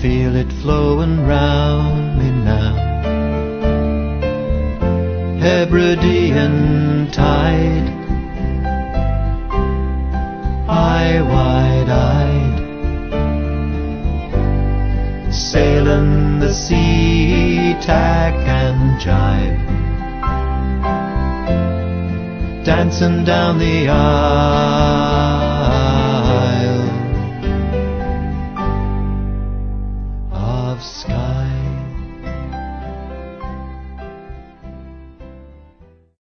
feel it flowing round me now. Hebridean tide, eye wide-eyed, sailing the sea, tack and jibe, dancing down the aisle.